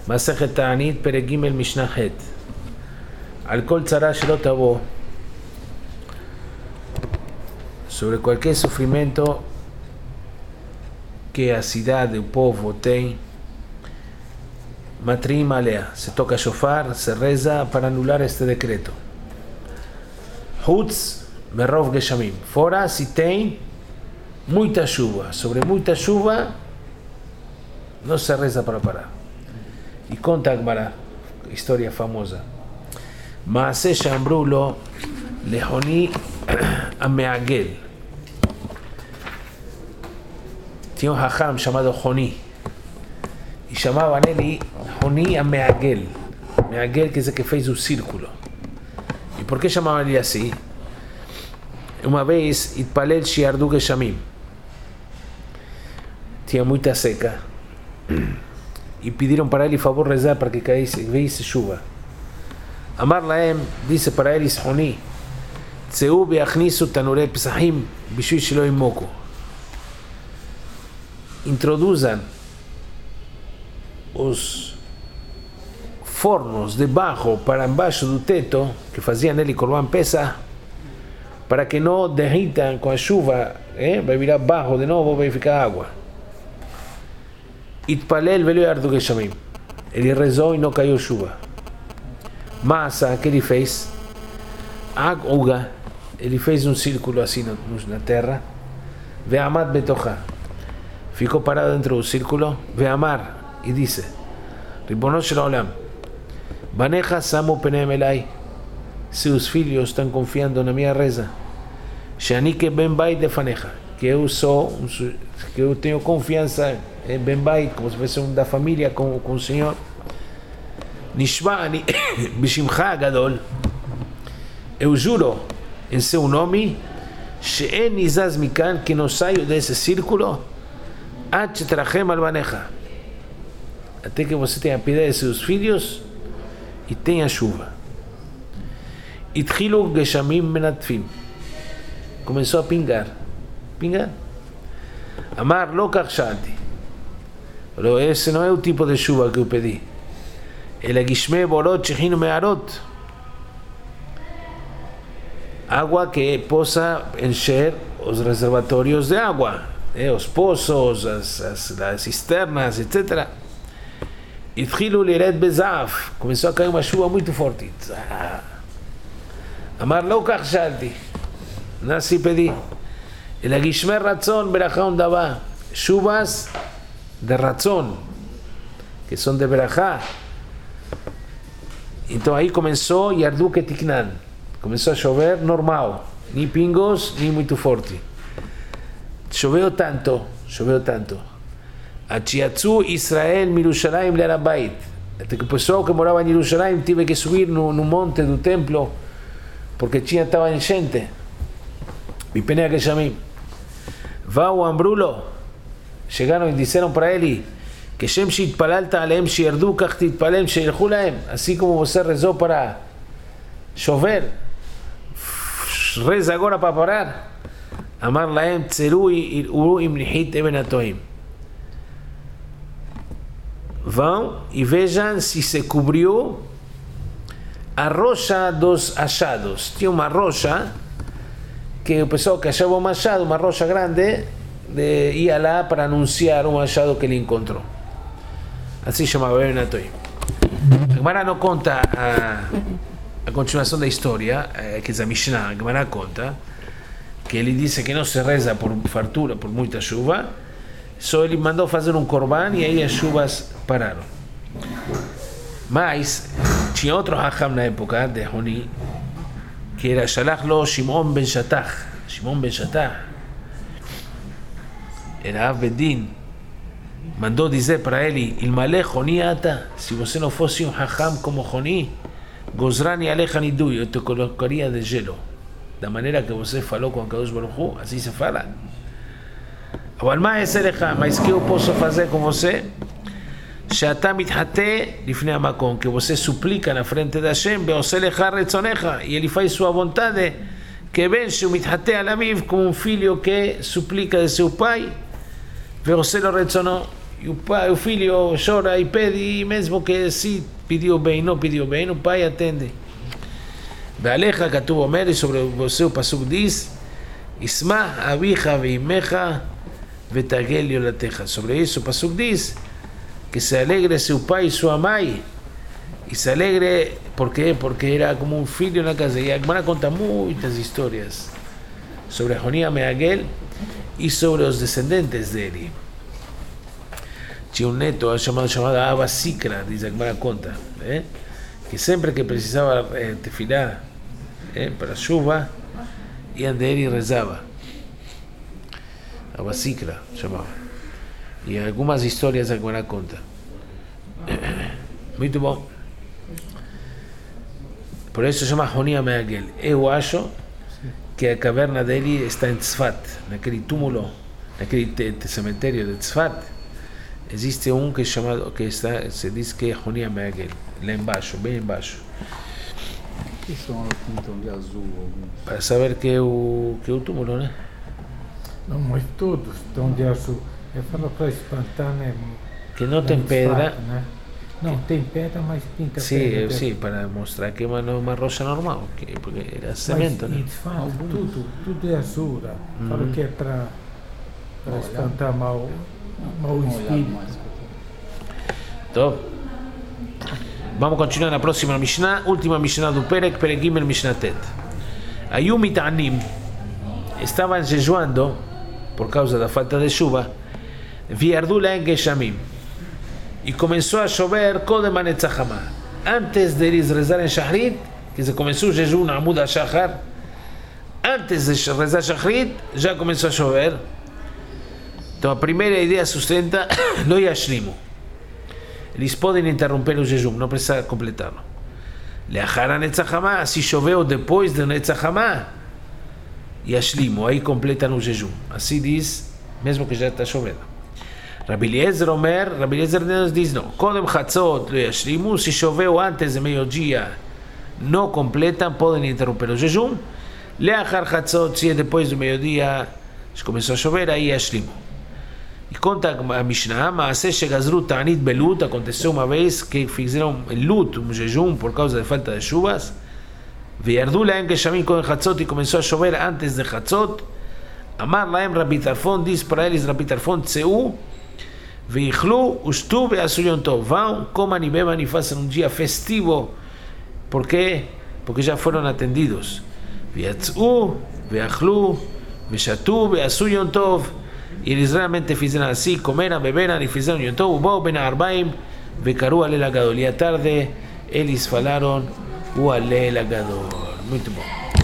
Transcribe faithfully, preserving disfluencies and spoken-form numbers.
Masechet Ta'anit, Perek Gimel, Mishnah Het. Al kol tzara shelo tavo, sobre cualquier sufrimiento que a cidade, o povo tem, matrim alea, se toca shofar, se reza para anular este decreto. Hutz merov geshamim, fora se tem muita chuva, sobre muita chuva não se reza para parar. E conta a Gemara, história famosa. Maaseh she'amru lo lehoni ameagel. Tinha um hacham chamado Honi e chamavam ele Honi ameagel. Meagel quer dizer que fez o círculo. E por que chamavam ele assim? Uma vez itpalel shiardu geshamim, tinha muita seca e pediram para ele favor rezar para que caísse, veísse chuva. Amar laem, disse para eles Honi, tzeu beachnisu tanurei pesachim bishui shelo imoku. Introduzam os fornos de barro para embaixo do teto que faziam nele Corban Pesach, para que não derritam com a chuva, eh? Vai virar barro de novo, vai ficar água. Itpalel velo yardu geshamim, ele rezou e não caiu chuva. Massa, que ele fez? Aguga, ele fez um círculo assim na terra. Ve'amad betocha, ficou parado dentro do círculo. Ve'amar, e disse: Ribono shel olam, banecha samu peneim elai, seus filhos estão confiando na minha reza. Shani ke ben bait lefanecha, que eu sou, que eu tenho confiança em ben bait, como se fosse um da família com, com o Senhor. Nishba'ani bishimcha gadol, eu juro em seu nome, she'en nizaz mikan, que não saio desse círculo, ad shetrachem al banecha, até que você tenha piedade de seus filhos e tenha chuva. Itchilu geshamim menatfim, começou a pingar, pingar. Amar lo kach shalti, falou, esse não é o tipo de chuva que eu pedi. Ele gishme borot shechinu me'arot, água que possa encher os reservatórios de água, eh, os poços, as, as, as cisternas, etcétera. Itchilu liret bezaf, começou a cair uma chuva muito forte. Amar lo kach shalti, não assim pedi. Ele gishme ratzon berachá undavá, chuvas de ratzon, que são de berachá. Então aí começou yardu ketiknan, começou a chover normal, nem pingos, nem muito forte. Choveu tanto, choveu tanto. Achiatzu Israel Mirushalayim le'arabait, até que o pessoal que morava em Jerusalém teve que subir no, no monte do templo, porque tinha estava enchente. Vipenea geshamim. Vau ambrulo, chegaram e disseram para ele que Shem sheitpalalta aleim sheyardu kach titpalem sheilchu lahem, assim como você rezou para chover, reza agora para parar. Amar lahem tzeru iru im nihit eben atoim, vão e vejam se se cobriu a rocha dos achados. Tinha uma rocha que o pessoal que achava um machado, uma rocha grande, de, ia lá para anunciar um machado que ele encontrou. Assim chamava Ben Atoim. A Gemara não conta a, a continuação da história, que é a Mishnah. A Gemara conta que ele disse que não se reza por fartura, por muita chuva, só ele mandou fazer um korban e aí as chuvas pararam. Mas tinha outro hacham na época de Honi, que era Shalach lo Shimon ben Shatach. Shimon ben Shatach era Av Bedin, mandou dizer para ele: Ilmale Honi ata, se você não fosse um hacham como Honi, Gozrani alecha nidui, eu te colocaria de gelo. Da maneira que você falou com Kadosh Baruch Hu, assim se fala. אבל מה אעשה לך? מה הזכירו פה סוף הזה com você? שאתה מתחטא לפני המקום, que você suplica na frente de Hashem, ועושה לך רצונך, e ele faz sua vontade, que bem שהוא מתחטא על אביו, como um filho que suplica de seu pai, ועושה לו רצונו, E o pai, o filho chora e pede, e mesmo que se pediu bem, não pediu bem, o pai atende. Ve'alecha katuv omer, e sobre você o pasuk diz, Isma avicha veimecha vetagel yolatecha. Sobre isso o pasuk diz que se alegre seu pai e sua mãe. E se alegre, por quê? Porque era como um filho na casa. E a Gemara conta muitas histórias sobre Jonia Meagel e sobre os descendentes dele. Tinha um neto chamado, chamado Abba Sikra, diz a Gemara conta, eh? que sempre que precisava eh, tefilá eh, para chuva, iam dele e rezava. Abba Sikra chamava. E algumas histórias a Gemara conta. Muito bom. Por isso se chama Jonia Meagel. Eu acho que a caverna dele está em Tzfat, naquele túmulo, naquele te, te cemitério de Tzfat. Existe um que, é chamado, que está, se diz que é Jonia Meagel, lá embaixo, bem embaixo. O que são os pintam de azul? Alguns? Para saber que é o, que é o túmulo, né? Não, mas todos estão de azul. Eu falo para espantar, né? Que não tem pedra. Fato, né? Não, tem pedra, mas pinta Sim, pedra. sim, para mostrar que é uma, uma rocha normal, que, porque era cimento, né? Mas, fato, tudo, tudo é azul. Né? Uhum. Falo que é para espantar mal, mal espírito. Então, vamos continuar na próxima Mishnah, última Mishnah do Perek, Perek Gimel Mishnah Tet. Ayu Mitanim estavam jejuando por causa da falta de chuva, Viardu Laen Geshamim, e começou a chover Kodem Hanetzachama. Antes de eles rezarem Shachrit, que se começou o jejum na Amud HaShachar, antes de rezar Shachrit, já começou a chover. Então a primeira ideia sustenta Lo Yashlimu. Eles podem interromper o jejum, não precisa completá-lo. Leachar Hanetzachama, se choveu depois do Netzachama, Yashlimu, aí completam o jejum. Assim diz, mesmo que já está chovendo. Rabbi Eliezer Omer, Rabbi Eliezer nos diz não. Kodem Chatzot lo yashlimu, se choveu antes de meio-dia, não completam, podem interromper o jejum. Leachar Chatzot, se é depois do meio-dia, se começou a chover, aí yashlimu. E conta a Mishnah, Maaseh shegazru ta'anit belut, aconteceu uma vez que fizeram lut, um jejum, por causa da falta de chuvas. Ve'yardu lahem geshamim kodem Chatzot, e começou a chover antes de Chatzot. Amar lahem Rabbi Tarfon, diz para eles Rabbi Tarfon, Tseu, Veichlu, Ushtu, Ve'asu Yom Tov. Vão, comam e bebam e façam um dia festivo. Por quê? Porque já foram atendidos. Ve'atzu, Ve'achlu, Ve'shatu, Ve'asu Yom Tov. E eles realmente fizeram assim, comeram, beberam e fizeram Yom Tov. Ubau ben Arbaim, Ve'karu Alel Agadol. E à tarde eles falaram o Alel Agadol. Muito bom.